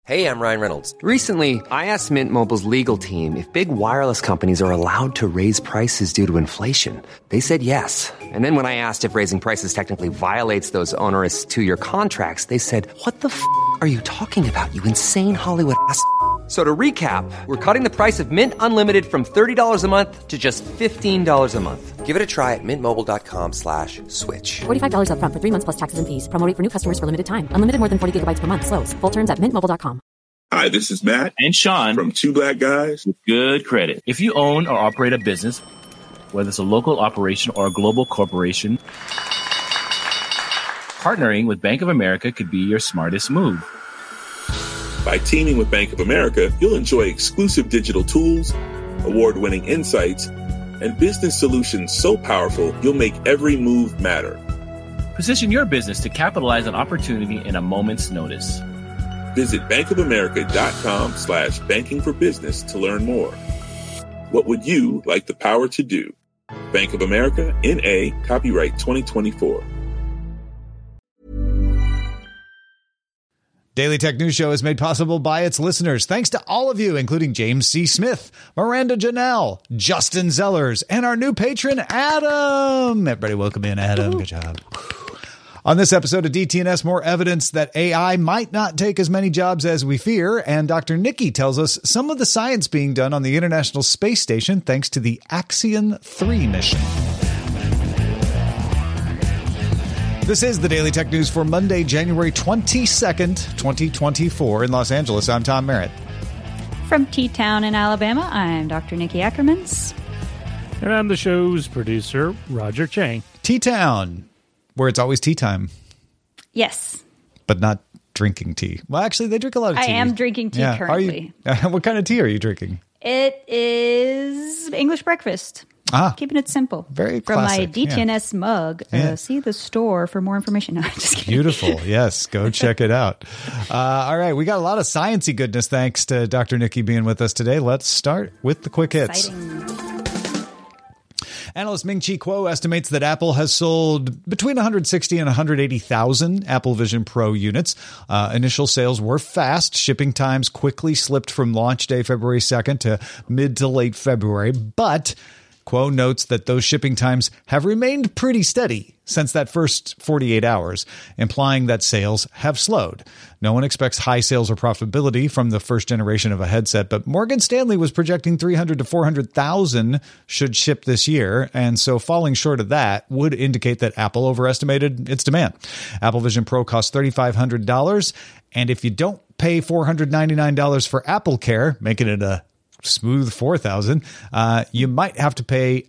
Hey, I'm Ryan Reynolds. Recently, I asked Mint Mobile's legal team if big wireless companies are allowed to raise prices due to inflation. They said yes. And then when I asked if raising prices technically violates those onerous two-year contracts, they said, "What the f*** are you talking about, you insane Hollywood ass?" So to recap, we're cutting the price of Mint Unlimited from $30 a month to just $15 a month. Give it a try at mintmobile.com/switch. $45 up front for 3 months plus taxes and fees. Promo rate for new customers for limited time. Unlimited more than 40 gigabytes per month. Slows full terms at mintmobile.com. Hi, this is Matt and Sean from Two Black Guys with Good Credit. If you own or operate a business, whether it's a local operation or a global corporation, partnering with Bank of America could be your smartest move. By teaming with Bank of America, you'll enjoy exclusive digital tools, award-winning insights, and business solutions so powerful you'll make every move matter. Position your business to capitalize on opportunity in a moment's notice. Visit bankofamerica.com/banking for business to learn more. What would you like the power to do? Bank of America, N.A., copyright 2024. Daily Tech News Show is made possible by its listeners. Thanks to all of you, including James C. Smith, Miranda Janelle, Justin Zellers, and our new patron, Adam. Everybody welcome in, Adam. Good job. On this episode of DTNS, more evidence that AI might not take as many jobs as we fear, and Dr. Nikki tells us some of the science being done on the International Space Station thanks to the Axion 3 mission. This is the Daily Tech News for Monday, January 22nd, 2024. In Los Angeles, I'm Tom Merritt. From T-Town in Alabama, I'm Dr. Nikki Ackermans. And I'm the show's producer, Roger Chang. T-Town, where it's always tea time. Yes. But not drinking tea. Well, actually, they drink a lot of tea. I am drinking tea currently. What kind of tea are you drinking? It is English breakfast. Keeping it simple. Very From classic. my DTNS mug. See the store for more information. No, I'm just kidding. Beautiful. Yes. Go check it out. All right. We got a lot of sciencey goodness thanks to Dr. Nikki being with us today. Let's start with the quick hits. Exciting. Analyst Ming-Chi Kuo estimates that Apple has sold between 160 and 180,000 Apple Vision Pro units. Initial sales were fast. Shipping times quickly slipped from launch day, February 2nd, to mid to late February. But Kuo notes that those shipping times have remained pretty steady since that first 48 hours, implying that sales have slowed. No one expects high sales or profitability from the first generation of a headset, but Morgan Stanley was projecting 300 to 400,000 should ship this year, and so falling short of that would indicate that Apple overestimated its demand. Apple Vision Pro costs $3,500, and if you don't pay $499 for Apple Care, making it a smooth $4,000, you might have to pay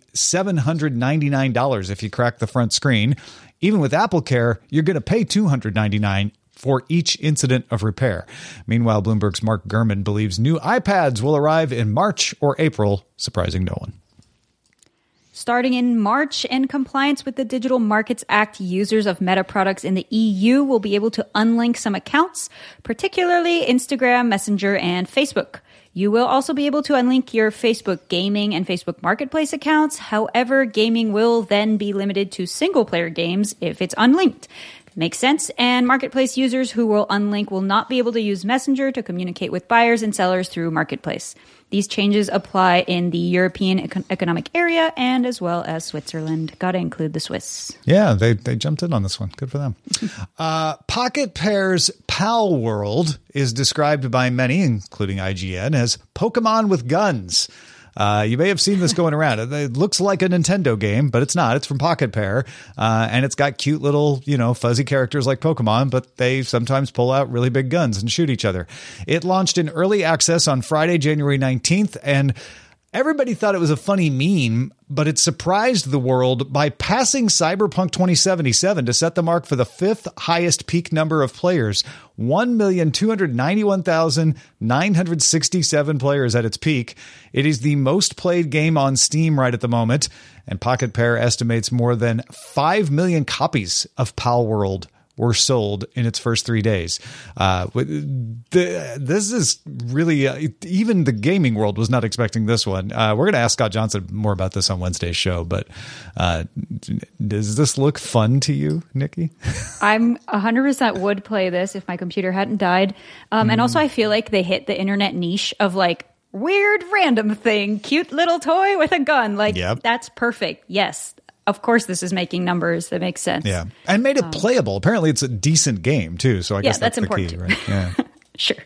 $799 if you crack the front screen. Even with Apple Care, you're going to pay $299 for each incident of repair. Meanwhile, Bloomberg's Mark Gurman believes new iPads will arrive in March or April, surprising no one. Starting in March, in compliance with the Digital Markets Act, users of Meta products in the EU will be able to unlink some accounts, particularly Instagram, Messenger, and Facebook. You will also be able to unlink your Facebook Gaming and Facebook Marketplace accounts. However, gaming will then be limited to single-player games if it's unlinked. Makes sense. And Marketplace users who will unlink will not be able to use Messenger to communicate with buyers and sellers through Marketplace. These changes apply in the European Economic Area and as well as Switzerland. Gotta include the Swiss. Yeah, they jumped in on this one. Good for them. Pocket Pair's Pal World is described by many, including IGN, as Pokemon with guns. You may have seen this going around. It looks like a Nintendo game, but it's not. It's from Pocket Pair, and it's got cute little, fuzzy characters like Pokemon, but they sometimes pull out really big guns and shoot each other. It launched in early access on Friday, January 19th, and everybody thought it was a funny meme, but it surprised the world by passing Cyberpunk 2077 to set the mark for the fifth highest peak number of players. 1,291,967 players at its peak. It is the most played game on Steam right at the moment, and Pocket Pair estimates more than 5 million copies of Pal World were sold in its first 3 days. This is really, even the gaming world was not expecting this one. We're going to ask Scott Johnson more about this on Wednesday's show, but does this look fun to you, Nikki? I'm 100% would play this if my computer hadn't died. And also I feel like they hit the internet niche of like weird random thing, cute little toy with a gun. Like that's perfect. Yes. Of course, this is making numbers. That makes sense. Yeah. And made it playable. Apparently, it's a decent game, too. So I guess that's important the key, right? Yeah. Sure.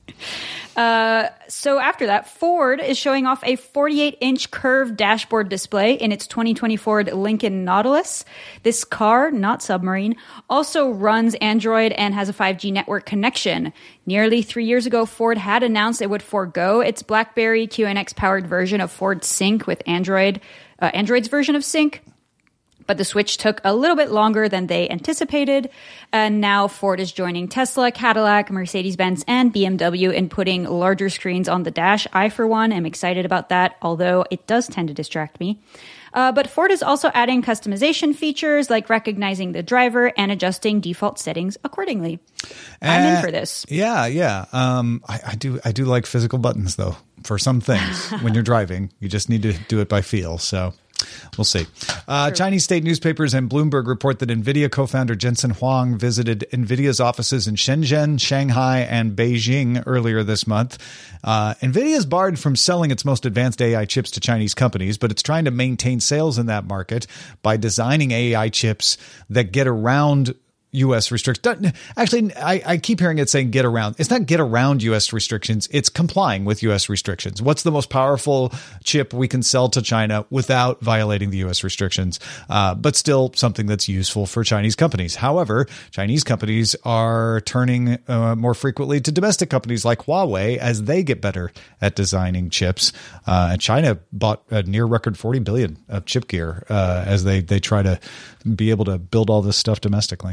So after that, Ford is showing off a 48-inch curved dashboard display in its 2020 Ford Lincoln Nautilus. This car, not submarine, also runs Android and has a 5G network connection. Nearly 3 years ago, Ford had announced it would forego its BlackBerry QNX-powered version of Ford Sync with Android's version of Sync. But the switch took a little bit longer than they anticipated. And now Ford is joining Tesla, Cadillac, Mercedes-Benz, and BMW in putting larger screens on the dash. I, for one, am excited about that, although it does tend to distract me. But Ford is also adding customization features like recognizing the driver and adjusting default settings accordingly. I'm in for this. Yeah. I do like physical buttons, though, for some things. When you're driving, you just need to do it by feel. So we'll see. Chinese state newspapers and Bloomberg report that NVIDIA co-founder Jensen Huang visited NVIDIA's offices in Shenzhen, Shanghai, and Beijing earlier this month. NVIDIA is barred from selling its most advanced AI chips to Chinese companies, but it's trying to maintain sales in that market by designing AI chips that get around U.S. restrictions. Actually, I keep hearing it saying get around. It's not get around U.S. restrictions. It's complying with U.S. restrictions. What's the most powerful chip we can sell to China without violating the U.S. restrictions, but still something that's useful for Chinese companies? However, Chinese companies are turning more frequently to domestic companies like Huawei as they get better at designing chips. And China bought a near record $40 billion of chip gear as they try to be able to build all this stuff domestically.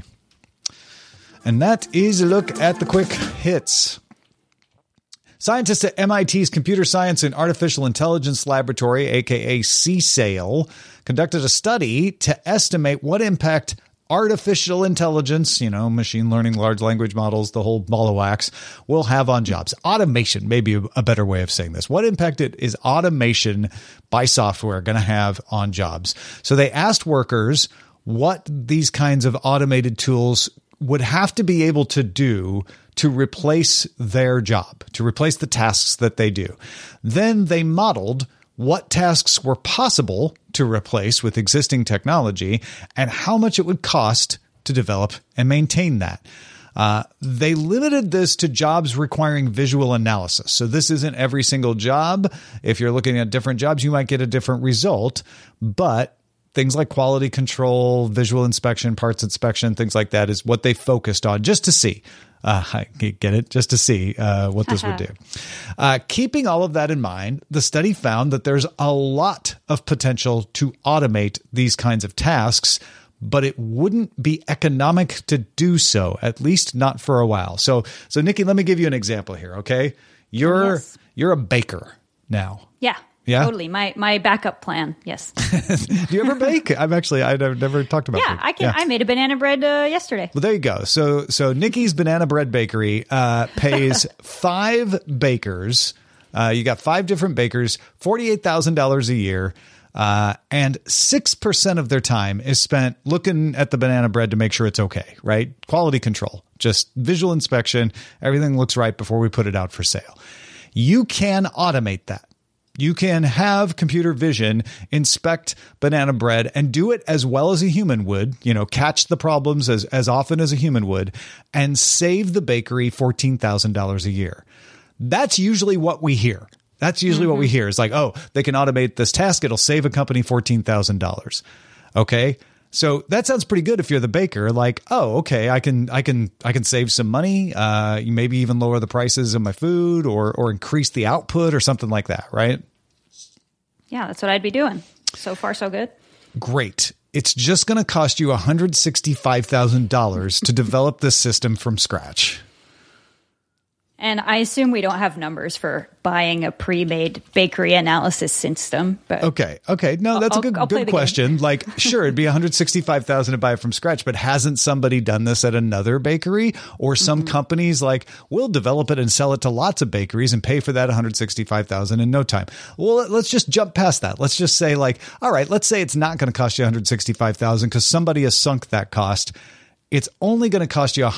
And that is a look at the quick hits. Scientists at MIT's Computer Science and Artificial Intelligence Laboratory, aka CSAIL, conducted a study to estimate what impact artificial intelligence, machine learning, large language models, the whole ball of wax, will have on jobs. Automation may be a better way of saying this. What impact is automation by software going to have on jobs? So they asked workers what these kinds of automated tools would have to be able to do to replace their job, to replace the tasks that they do. Then they modeled what tasks were possible to replace with existing technology and how much it would cost to develop and maintain that. They limited this to jobs requiring visual analysis. So this isn't every single job. If you're looking at different jobs, you might get a different result, but things like quality control, visual inspection, parts inspection, things like that is what they focused on just to see. I get it, just to see what this would do. Keeping all of that in mind, the study found that there's a lot of potential to automate these kinds of tasks, but it wouldn't be economic to do so, at least not for a while. So Nikki, let me give you an example here, okay? You're a baker now. Yeah, totally. My backup plan. Yes. Do you ever bake? I've never talked about baking. I can. Yeah. I made a banana bread yesterday. Well, there you go. So Nikki's Banana Bread Bakery pays 5 bakers. You got 5 different bakers, $48,000 a year. And 6% of their time is spent looking at the banana bread to make sure it's okay, right? Quality control, just visual inspection. Everything looks right before we put it out for sale. You can automate that. You can have computer vision inspect banana bread and do it as well as a human would, catch the problems as often as a human would, and save the bakery $14,000 a year. That's usually what we hear. That's usually what we hear. It's like, oh, they can automate this task. It'll save a company $14,000. Okay. So that sounds pretty good if you're the baker. Like, oh, okay, I can save some money. You maybe even lower the prices of my food or increase the output or something like that, right? Yeah, that's what I'd be doing. So far, so good. Great. It's just going to cost you $165,000 to develop this system from scratch. And I assume we don't have numbers for buying a pre-made bakery analysis system. But Okay. No, that's a good question. Like, sure, it'd be $165,000 to buy it from scratch, but hasn't somebody done this at another bakery? Or some companies like, we'll develop it and sell it to lots of bakeries and pay for that $165,000 in no time. Well, let's just jump past that. Let's just say like, all right, let's say it's not going to cost you $165,000 because somebody has sunk that cost. It's only going to cost you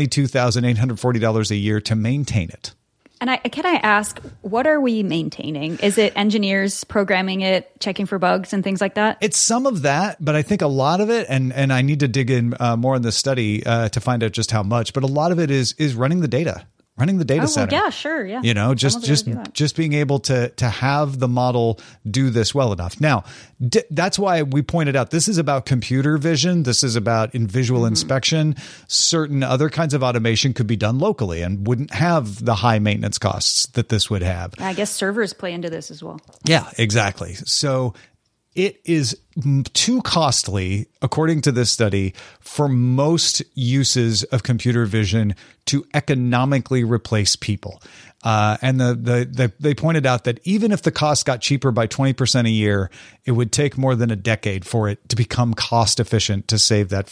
$122,840 a year to maintain it. And can I ask, what are we maintaining? Is it engineers programming it, checking for bugs and things like that? It's some of that, but I think a lot of it, and I need to dig in more in this study to find out just how much, but a lot of it is running the data. Running the data center. Yeah, sure. Yeah. You know, just being able to have the model do this well enough. Now, that's why we pointed out this is about computer vision. This is about in visual inspection. Certain other kinds of automation could be done locally and wouldn't have the high maintenance costs that this would have. I guess servers play into this as well. Yeah, exactly. So it is too costly, according to this study, for most uses of computer vision to economically replace people. And they pointed out that even if the cost got cheaper by 20% a year, it would take more than a decade for it to become cost efficient to save that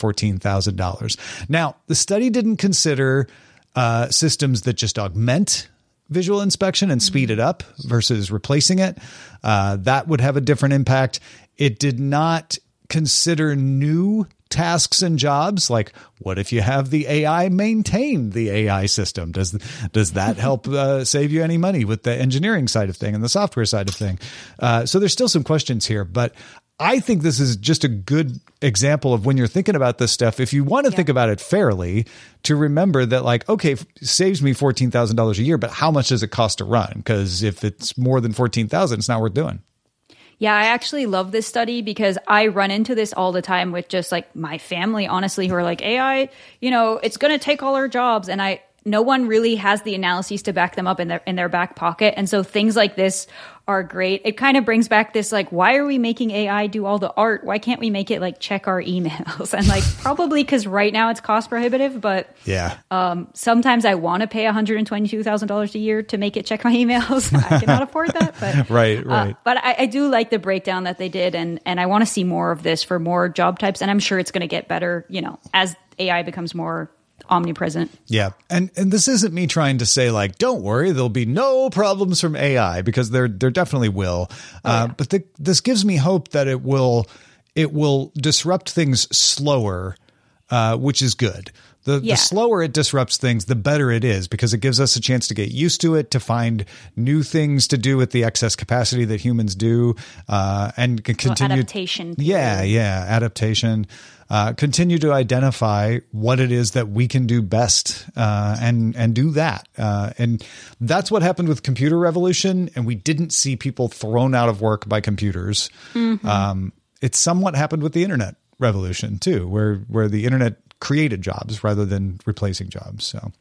$14,000. Now, the study didn't consider systems that just augment visual inspection and speed it up versus replacing it. That would have a different impact. It did not consider new tasks and jobs. Like, what if you have the AI maintain the AI system? Does that help save you any money with the engineering side of thing and the software side of thing? So there's still some questions here, but I think this is just a good example of when you're thinking about this stuff, if you want to think about it fairly, to remember that like, okay, it saves me $14,000 a year, but how much does it cost to run? Because if it's more than $14,000, it's not worth doing. Yeah, I actually love this study because I run into this all the time with just like my family, honestly, who are like, AI, it's going to take all our jobs. And no one really has the analyses to back them up in their back pocket. And so things like this are great. It kind of brings back this, like, why are we making AI do all the art? Why can't we make it like check our emails? And like, probably because right now it's cost prohibitive, but sometimes I want to pay $122,000 a year to make it check my emails. I cannot afford that. But, right. But I do like the breakdown that they did. And I want to see more of this for more job types. And I'm sure it's going to get better, as AI becomes more omnipresent. Yeah. And this isn't me trying to say like, don't worry, there'll be no problems from AI, because there definitely will. But this gives me hope that it will disrupt things slower, which is good. The slower it disrupts things, the better it is, because it gives us a chance to get used to it, to find new things to do with the excess capacity that humans do, and continue adaptation. Adaptation. Continue to identify what it is that we can do best, and do that. And that's what happened with computer revolution. And we didn't see people thrown out of work by computers. Mm-hmm. It somewhat happened with the internet revolution too, where the internet created jobs rather than replacing jobs. So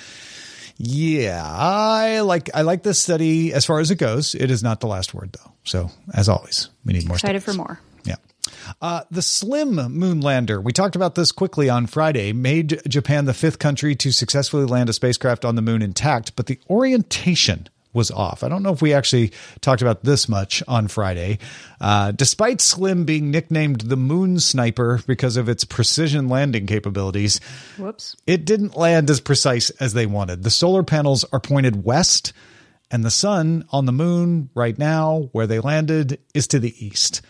yeah, I like this study as far as it goes. It is not the last word though. So as always, we need more. Excited for more. Yeah. The Slim moon lander, we talked about this quickly on Friday, made Japan the 5th country to successfully land a spacecraft on the moon intact, but the orientation was off. I don't know if we actually talked about this much on Friday. Despite Slim being nicknamed the Moon Sniper because of its precision landing capabilities, it didn't land as precise as they wanted. The solar panels are pointed west, and the sun on the moon right now, where they landed, is to the east.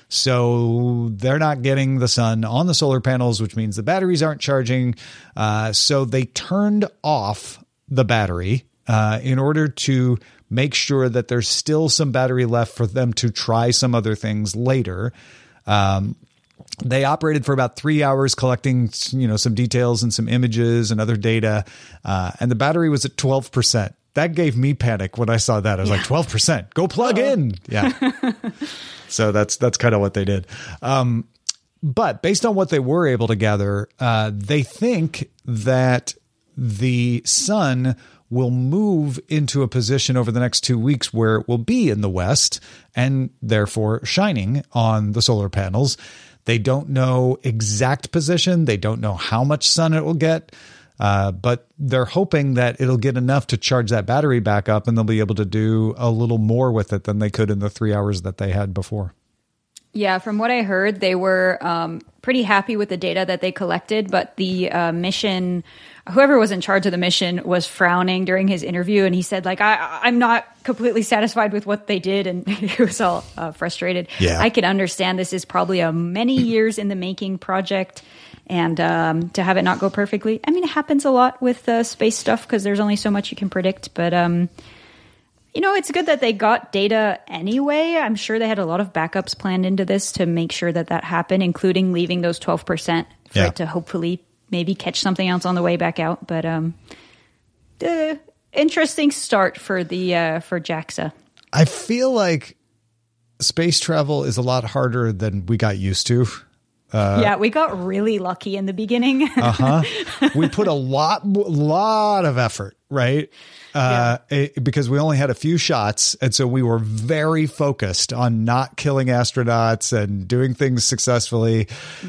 So they're not getting the sun on the solar panels, which means the batteries aren't charging. So they turned off the battery in order to make sure that there's still some battery left for them to try some other things later. They operated for about 3 hours collecting, some details and some images and other data. And the battery was at 12%. That gave me panic when I saw that. I was like, 12%, go plug in. Yeah. So that's kind of what they did. But based on what they were able to gather, they think that the sun will move into a position over the next 2 weeks where it will be in the west and therefore shining on the solar panels. They don't know exact position. They don't know how much sun it will get. But they're hoping that it'll get enough to charge that battery back up, and they'll be able to do a little more with it than they could in the 3 hours that they had before. Yeah, from what I heard, they were pretty happy with the data that they collected, but the mission, whoever was in charge of the mission was frowning during his interview, and he said, like, I'm not completely satisfied with what they did, and he was all frustrated. Yeah. I can understand this is probably a many years in the making project, and to have it not go perfectly. I mean, it happens a lot with space stuff because there's only so much you can predict, but it's good that they got data anyway. I'm sure they had a lot of backups planned into this to make sure that happened, including leaving those 12% for it to hopefully maybe catch something else on the way back out. But interesting start for for JAXA. I feel like space travel is a lot harder than we got used to. Yeah, we got really lucky in the beginning. We put a lot of effort, right? Because we only had a few shots. And so we were very focused on not killing astronauts and doing things successfully.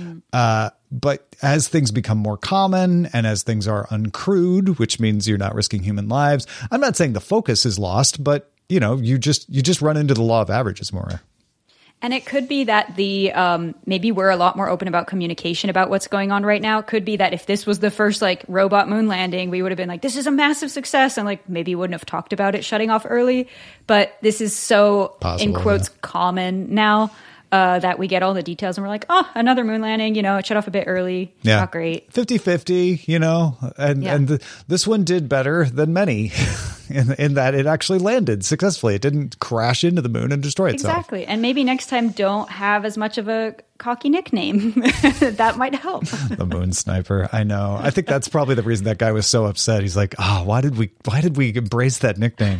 But as things become more common and as things are uncrewed, which means you're not risking human lives, I'm not saying the focus is lost, but you just run into the law of averages more. And it could be that maybe we're a lot more open about communication about what's going on right now. It could be that if this was the first robot moon landing, we would have been like, this is a massive success, and maybe wouldn't have talked about it shutting off early. But this is so in quotes common now that we get all the details and we're like, oh, another moon landing, it shut off a bit early. Yeah. Not great. 50-50, and this one did better than many in that it actually landed successfully. It didn't crash into the moon and destroy itself. Exactly. And maybe next time don't have as much of a cocky nickname. That might help. The Moon Sniper. I know. I think that's probably the reason that guy was so upset. He's like, oh, why did we embrace that nickname?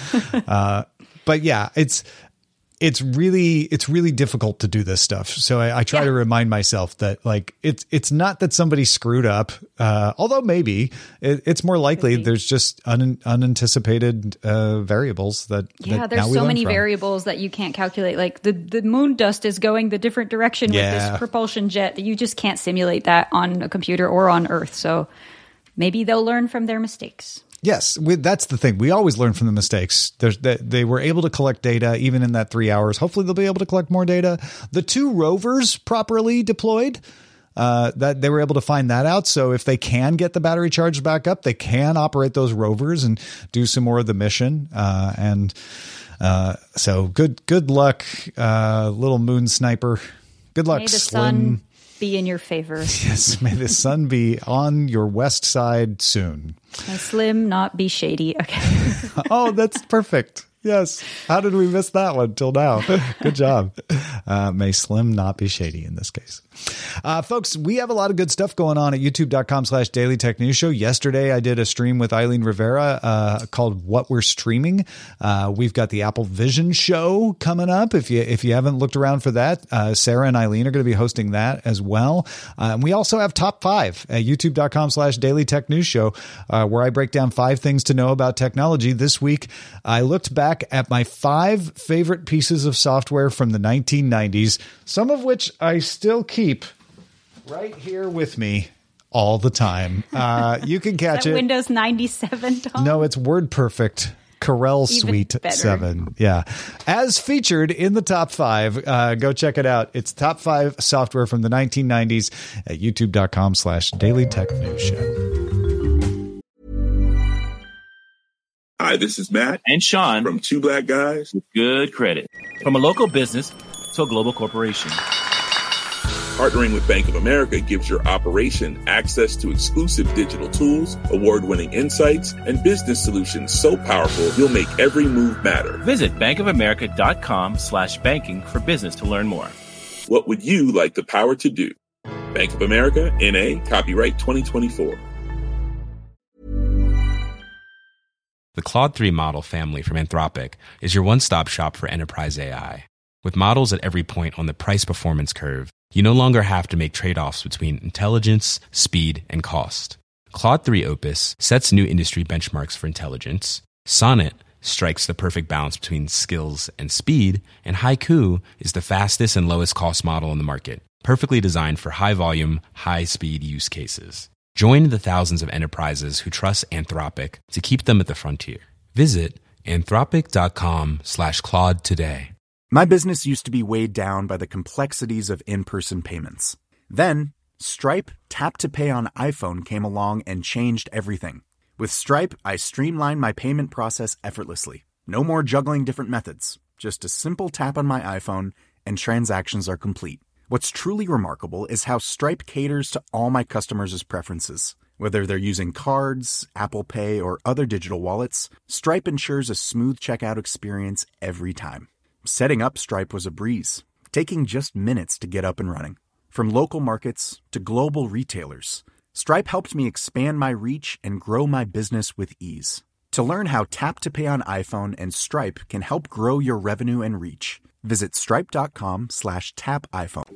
But yeah, it's really difficult to do this stuff. So I try to remind myself that it's not that somebody screwed up. Although maybe it's more likely there's just unanticipated variables that there's so many variables that you can't calculate. Like the moon dust is going the different direction with this propulsion jet that you just can't simulate that on a computer or on Earth. So maybe they'll learn from their mistakes. Yes, that's the thing. We always learn from the mistakes. They were able to collect data even in that 3 hours. Hopefully they'll be able to collect more data. The 2 rovers properly deployed, that they were able to find that out. So if they can get the battery charged back up, they can operate those rovers and do some more of the mission. So good luck, little Moon Sniper. Good luck, May the Slim. Sun be in your favor. Yes, may the sun be on your west side soon. May Slim not be shady. Okay. Oh, that's perfect. Yes. How did we miss that one till now? Good job. May Slim not be shady in this case. Folks, we have a lot of good stuff going on at youtube.com/Daily Tech News Show. Yesterday, I did a stream with Eileen Rivera called What We're Streaming. We've got the Apple Vision show coming up. If you haven't looked around for that, Sarah and Eileen are going to be hosting that as well. We also have Top 5 at youtube.com/Daily Tech News Show, where I break down 5 things to know about technology. This week, I looked back at my 5 favorite pieces of software from the 1990s, some of which I still keep right here with me all the time. You can catch it. Windows 97, Tom? No, it's WordPerfect. Corel Suite 7. Yeah. As featured in the top 5. Go check it out. It's top 5 software from the 1990s at youtube.com/Daily Tech News Show. Hi, this is Matt and Sean from Two Black Guys with Good Credit. From a local business to a global corporation. Partnering with Bank of America gives your operation access to exclusive digital tools, award-winning insights, and business solutions so powerful you'll make every move matter. Visit bankofamerica.com/banking for business to learn more. What would you like the power to do? Bank of America, N.A., copyright 2024. The Claude 3 model family from Anthropic is your one-stop shop for enterprise AI. With models at every point on the price-performance curve, you no longer have to make trade-offs between intelligence, speed, and cost. Claude 3 Opus sets new industry benchmarks for intelligence. Sonnet strikes the perfect balance between skills and speed. And Haiku is the fastest and lowest cost model in the market, perfectly designed for high-volume, high-speed use cases. Join the thousands of enterprises who trust Anthropic to keep them at the frontier. Visit anthropic.com/Claude today. My business used to be weighed down by the complexities of in-person payments. Then, Stripe Tap to Pay on iPhone came along and changed everything. With Stripe, I streamlined my payment process effortlessly. No more juggling different methods. Just a simple tap on my iPhone and transactions are complete. What's truly remarkable is how Stripe caters to all my customers' preferences. Whether they're using cards, Apple Pay, or other digital wallets, Stripe ensures a smooth checkout experience every time. Setting up Stripe was a breeze, taking just minutes to get up and running. From local markets to global retailers, Stripe helped me expand my reach and grow my business with ease. To learn how Tap to Pay on iPhone and Stripe can help grow your revenue and reach, visit stripe.com/tapiphone.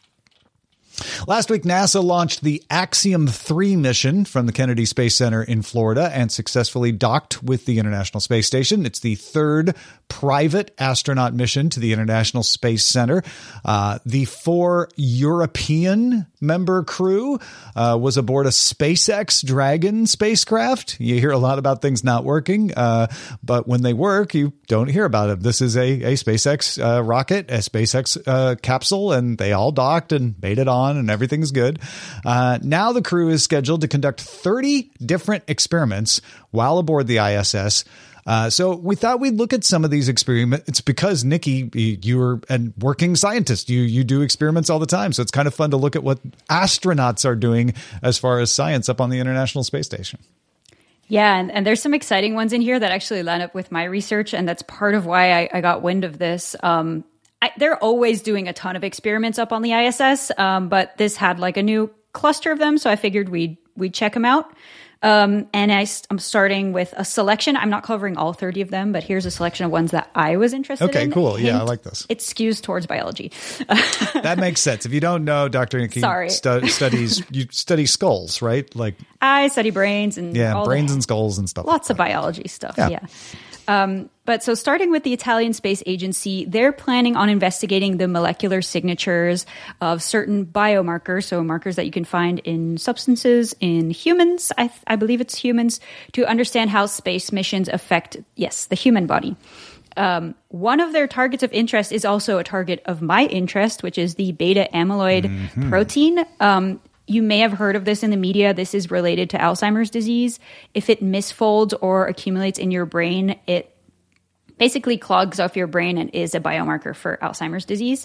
Last week, NASA launched the Axiom 3 mission from the Kennedy Space Center in Florida and successfully docked with the International Space Station. It's the third private astronaut mission to the International Space Center. The 4 European member crew was aboard a SpaceX Dragon spacecraft. You hear a lot about things not working, but when they work, you don't hear about it. This is a SpaceX rocket, a SpaceX capsule, and they all docked and made it on, and everything's good. Now the crew is scheduled to conduct 30 different experiments while aboard the ISS. So we thought we'd look at some of these experiments. It's because, Nikki, you're a working scientist. You do experiments all the time. So it's kind of fun to look at what astronauts are doing as far as science up on the International Space Station. Yeah, and there's some exciting ones in here that actually line up with my research, and that's part of why I got wind of this. They're always doing a ton of experiments up on the ISS, but this had like a new cluster of them, so I figured we'd check them out. And I'm starting with a selection. I'm not covering all 30 of them, but here's a selection of ones that I was interested in. Okay, cool. Yeah, I like this. It skews towards biology. That makes sense. If you don't know, Dr. Nikki study skulls, right? Like I study brains and brains and skulls and stuff. Lots of biology stuff. Yeah. But so starting with the Italian Space Agency, they're planning on investigating the molecular signatures of certain biomarkers, so markers that you can find in substances in humans, I believe it's humans, to understand how space missions affect, the human body. One of their targets of interest is also a target of my interest, which is the beta amyloid protein. You may have heard of this in the media. This is related to Alzheimer's disease. If it misfolds or accumulates in your brain, it basically clogs off your brain and is a biomarker for Alzheimer's disease.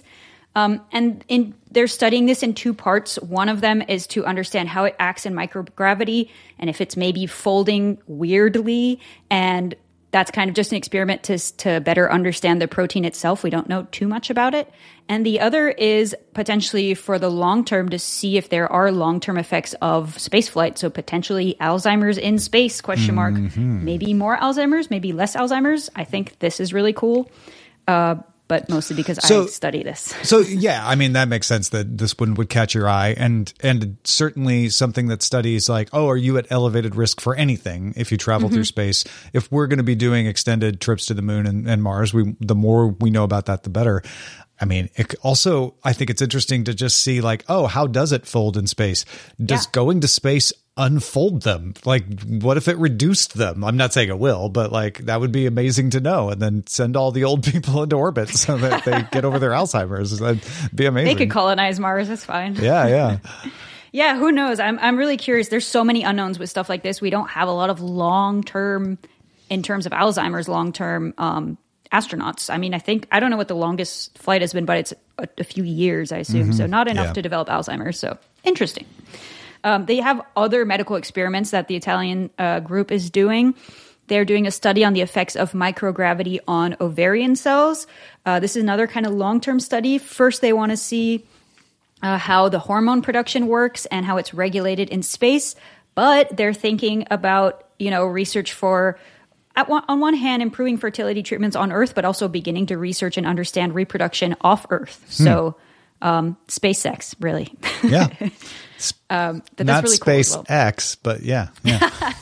They're studying this in 2 parts. One of them is to understand how it acts in microgravity and if it's maybe folding weirdly. And that's kind of just an experiment to better understand the protein itself. We don't know too much about it. And the other is potentially for the long term to see if there are long-term effects of spaceflight. So potentially Alzheimer's in space, ? Maybe more Alzheimer's, maybe less Alzheimer's. I think this is really cool. But mostly because I study this. So, yeah, I mean, that makes sense that this one would catch your eye. And certainly something that studies like, are you at elevated risk for anything if you travel through space? If we're going to be doing extended trips to the moon and Mars, the more we know about that, the better. I mean, I think it's interesting to just see like, how does it fold in space? Does going to space unfold them? Like, what if it reduced them? I'm not saying it will, but like that would be amazing to know. And then send all the old people into orbit so that they get over their Alzheimer's. That'd be amazing. They could colonize Mars. That's fine. Yeah. Yeah, who knows? I'm really curious. There's so many unknowns with stuff like this. We don't have a lot of long-term, in terms of Alzheimer's, long-term astronauts. I mean, I don't know what the longest flight has been, but it's a few years, I assume. So not enough to develop Alzheimer's. So interesting. They have other medical experiments that the Italian group is doing. They're doing a study on the effects of microgravity on ovarian cells. This is another kind of long-term study. First, they want to see how the hormone production works and how it's regulated in space. But they're thinking about, research for, on one hand, improving fertility treatments on Earth, but also beginning to research and understand reproduction off Earth. So space sex, really. Yeah. Not really SpaceX, but yeah.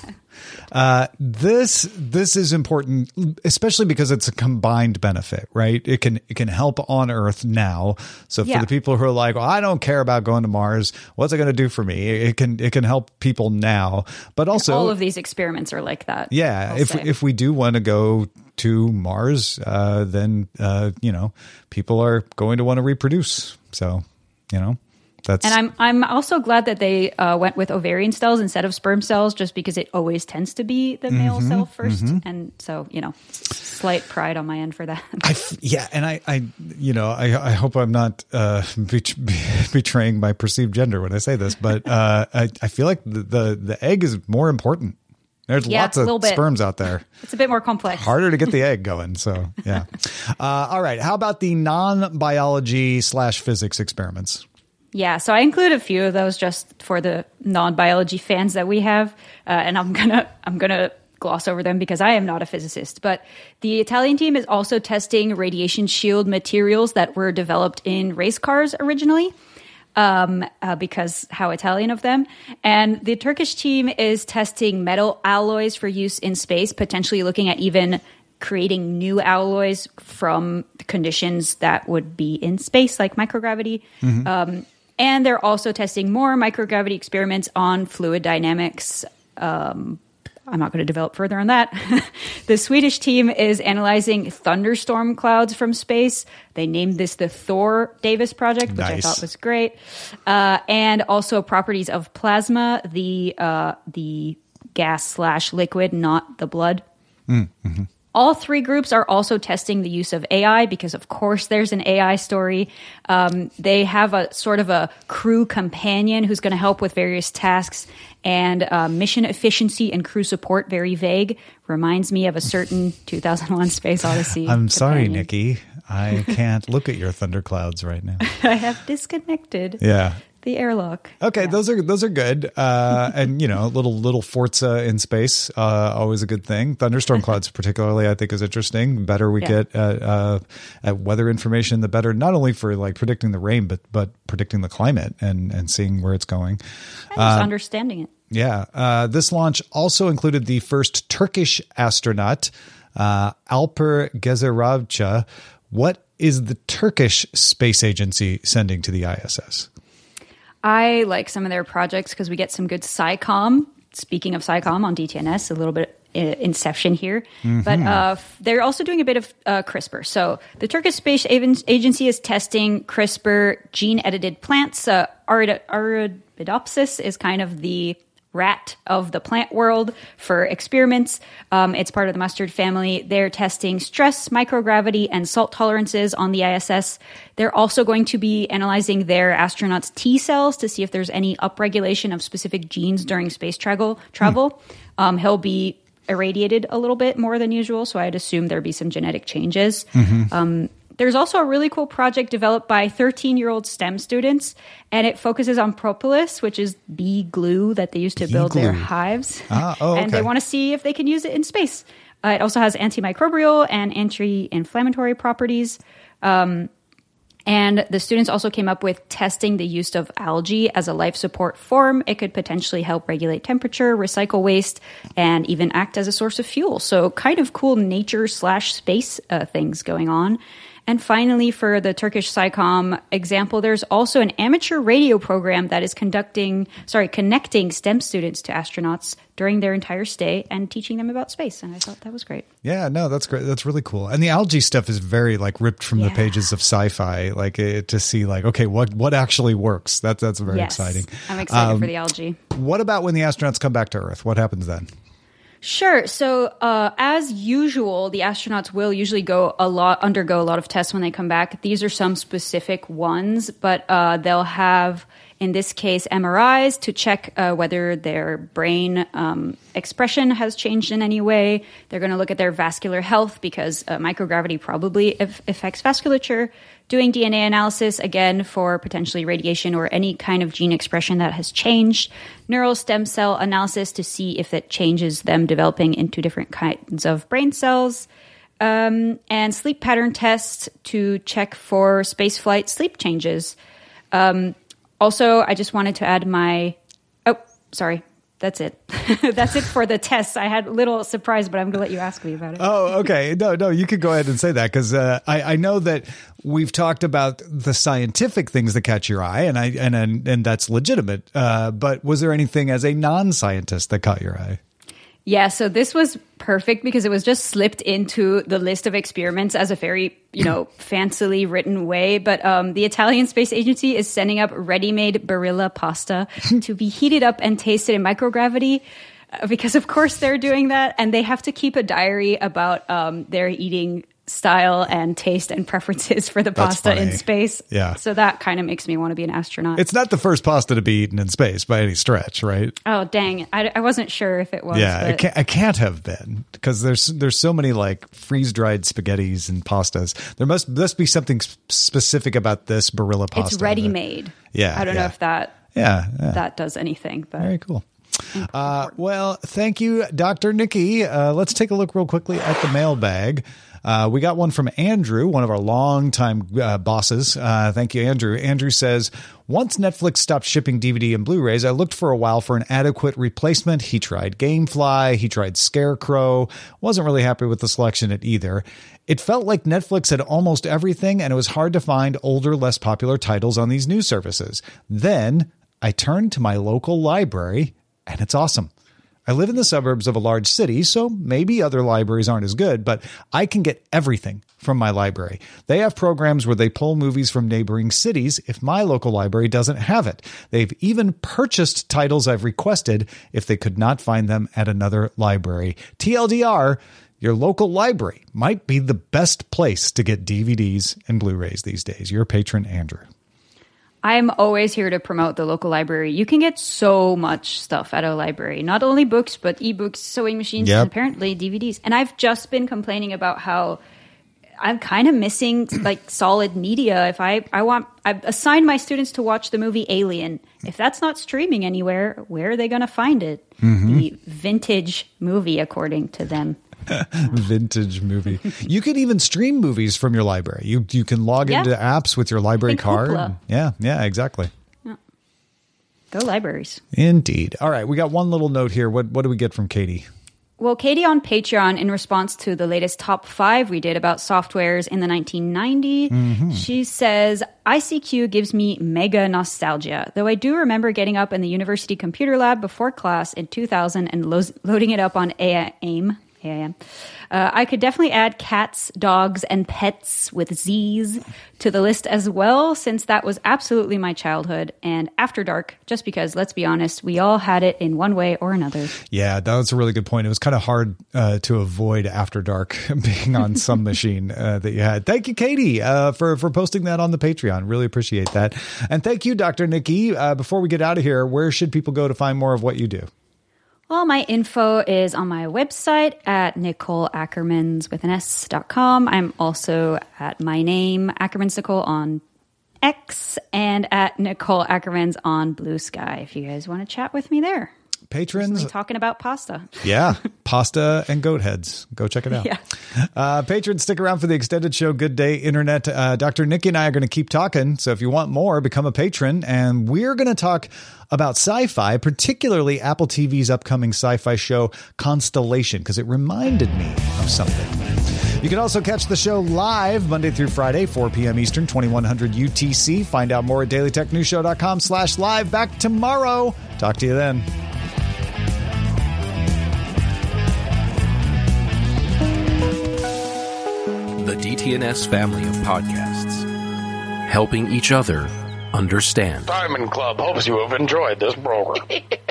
This is important, especially because it's a combined benefit, right? It can help on Earth now. So for the people who are like, well, I don't care about going to Mars, what's it going to do for me? It can help people now, but also all of these experiments are like that. Yeah, if we do want to go to Mars, then people are going to want to reproduce. So that's. And I'm also glad that they went with ovarian cells instead of sperm cells, just because it always tends to be the male cell first, and so slight pride on my end for that. I hope I'm not betraying my perceived gender when I say this, but I feel like the egg is more important. There's lots of sperms out there. It's a bit more complex. Harder to get the egg going. So, yeah. All right. How about the non-biology/physics experiments? Yeah. So I include a few of those just for the non-biology fans that we have. And I'm gonna gloss over them because I am not a physicist. But the Italian team is also testing radiation shield materials that were developed in race cars originally. Because how Italian of them. And the Turkish team is testing metal alloys for use in space, potentially looking at even creating new alloys from conditions that would be in space, like microgravity. And they're also testing more microgravity experiments on fluid dynamics. I'm not going to develop further on that. The Swedish team is analyzing thunderstorm clouds from space. They named this the Thor Davis Project, which I thought was great. And also properties of plasma, the gas/liquid, not the blood. Mm-hmm. All three groups are also testing the use of AI because, of course, there's an AI story. They have a sort of a crew companion who's going to help with various tasks, and mission efficiency and crew support, very vague. Reminds me of a certain 2001 Space Odyssey. I'm sorry, Nikki. I can't look at your thunderclouds right now. I have disconnected. Yeah. The airlock. Okay, those are good. And little Forza in space, always a good thing. Thunderstorm clouds particularly I think is interesting. The better we get at weather information, the better, not only for like predicting the rain, but predicting the climate and seeing where it's going. And just understanding it. Yeah. This launch also included the first Turkish astronaut, Alper Gezeravcı. What is the Turkish space agency sending to the ISS? I like some of their projects because we get some good SciComm. Speaking of SciComm on DTNS, a little bit Inception here. But they're also doing a bit of CRISPR. So the Turkish Space Agency is testing CRISPR gene-edited plants. Arabidopsis is kind of the rat of the plant world for experiments. It's part of the mustard family. They're testing stress, microgravity, and salt tolerances on the ISS. They're also going to be analyzing their astronauts' T cells to see if there's any upregulation of specific genes during space travel. He'll be irradiated a little bit more than usual, so I'd assume there'd be some genetic changes. There's also a really cool project developed by 13-year-old STEM students, and it focuses on propolis, which is bee glue that they use to build their hives. And they want to see if they can use it in space. It also has antimicrobial and anti-inflammatory properties. And the students also came up with testing the use of algae as a life support form. It could potentially help regulate temperature, recycle waste, and even act as a source of fuel. So kind of cool nature/space things going on. And finally, for the Turkish SciComm example, there's also an amateur radio program that is connecting STEM students to astronauts during their entire stay and teaching them about space. And I thought that was great. Yeah, no, that's great. That's really cool. And the algae stuff is very like ripped from the pages of sci-fi, like to see like, okay, what actually works. That's very exciting. I'm excited for the algae. What about when the astronauts come back to Earth? What happens then? Sure. So, as usual, the astronauts will usually undergo a lot of tests when they come back. These are some specific ones, but they'll have, in this case, MRIs to check whether their brain expression has changed in any way. They're going to look at their vascular health because microgravity probably affects vasculature. Doing DNA analysis, again, for potentially radiation or any kind of gene expression that has changed. Neural stem cell analysis to see if it changes them developing into different kinds of brain cells. And sleep pattern tests to check for spaceflight sleep changes. Also, I just wanted to add That's it. That's it for the tests. I had a little surprise, but I'm going to let you ask me about it. Oh, okay. No, you could go ahead and say that because I know that we've talked about the scientific things that catch your eye, and that's legitimate. But was there anything as a non-scientist that caught your eye? Yeah, so this was perfect because it was just slipped into the list of experiments as a very, fancily written way. But the Italian Space Agency is sending up ready-made Barilla pasta to be heated up and tasted in microgravity because, of course, they're doing that. And they have to keep a diary about their eating style and taste and preferences for the pasta in space. Yeah. So that kind of makes me want to be an astronaut. It's not the first pasta to be eaten in space by any stretch, right? Oh, dang. I wasn't sure if it was. Yeah, but... it can't have been because there's so many like freeze-dried spaghettis and pastas. There must be something specific about this Barilla pasta. It's ready-made. Yeah. I don't know if that that does anything. But very cool. Well, thank you, Dr. Nikki. Let's take a look real quickly at the mailbag. We got one from Andrew, one of our longtime bosses. Thank you, Andrew. Andrew says, once Netflix stopped shipping DVD and Blu-rays, I looked for a while for an adequate replacement. He tried Gamefly. He tried Scarecrow. Wasn't really happy with the selection at either. It felt like Netflix had almost everything, and it was hard to find older, less popular titles on these new services. Then I turned to my local library, and it's awesome. I live in the suburbs of a large city, so maybe other libraries aren't as good, but I can get everything from my library. They have programs where they pull movies from neighboring cities if my local library doesn't have it. They've even purchased titles I've requested if they could not find them at another library. TLDR, your local library might be the best place to get DVDs and Blu-rays these days. Your patron, Andrew. I'm always here to promote the local library. You can get so much stuff at a library, not only books, but ebooks, sewing machines, and apparently DVDs. And I've just been complaining about how I'm kind of missing like solid media. If I've assigned my students to watch the movie Alien. If that's not streaming anywhere, where are they going to find it? Mm-hmm. The vintage movie, according to them. Vintage movie. You can even stream movies from your library. You can log into apps with your library card. Hoopla. Yeah, exactly. Yeah. Go libraries. Indeed. All right, we got one little note here. What do we get from Katie? Well, Katie on Patreon, in response to the latest top 5 we did about softwares in the 1990s, she says, ICQ gives me mega nostalgia, though I do remember getting up in the university computer lab before class in 2000 and loading it up on AIM. I could definitely add cats, dogs, and pets with Z's to the list as well, since that was absolutely my childhood. And After Dark, just because, let's be honest, we all had it in one way or another. Yeah, that was a really good point. It was kind of hard to avoid After Dark being on some machine that you had. Thank you, Katie, for posting that on the Patreon. Really appreciate that. And thank you, Dr. Nikki. Before we get out of here, where should people go to find more of what you do? All my info is on my website at NicoleAckermans.com. I'm also at my name, Ackermans Nicole, on X, and at Nicole Ackermans on Blue Sky, if you guys want to chat with me there. Patrons talking about pasta. Yeah, pasta and goat heads. Go check it out. Yeah. Patrons, stick around for the extended show. Good Day Internet. Dr. Nikki and I are going to keep talking. So if you want more, become a patron. And we're going to talk about sci-fi, particularly Apple TV's upcoming sci-fi show Constellation, because it reminded me of something. You can also catch the show live Monday through Friday, 4 p.m. Eastern, 2100 UTC. Find out more at dailytechnewsshow.com/live. Back tomorrow. Talk to you then. The DTNS family of podcasts, helping each other understand. Diamond Club hopes you have enjoyed this program.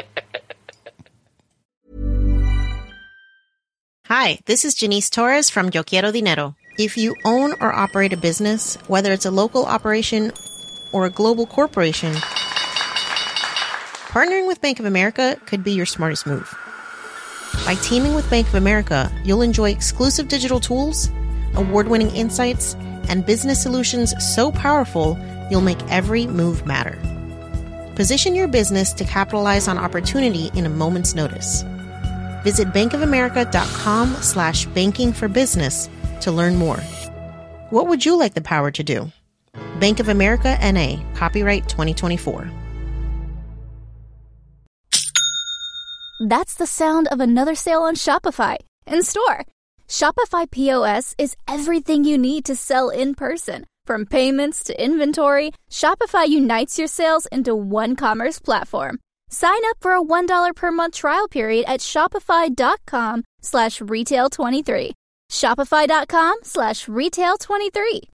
Hi, this is Janice Torres from Yo Quiero Dinero. If you own or operate a business, whether it's a local operation or a global corporation, partnering with Bank of America could be your smartest move. By teaming with Bank of America, you'll enjoy exclusive digital tools, award-winning insights, and business solutions so powerful, you'll make every move matter. Position your business to capitalize on opportunity in a moment's notice. Visit bankofamerica.com/banking for business to learn more. What would you like the power to do? Bank of America N.A., copyright 2024. That's the sound of another sale on Shopify in store. Shopify POS is everything you need to sell in person. From payments to inventory, Shopify unites your sales into one commerce platform. Sign up for a $1 per month trial period at shopify.com/retail23. Shopify.com/retail23.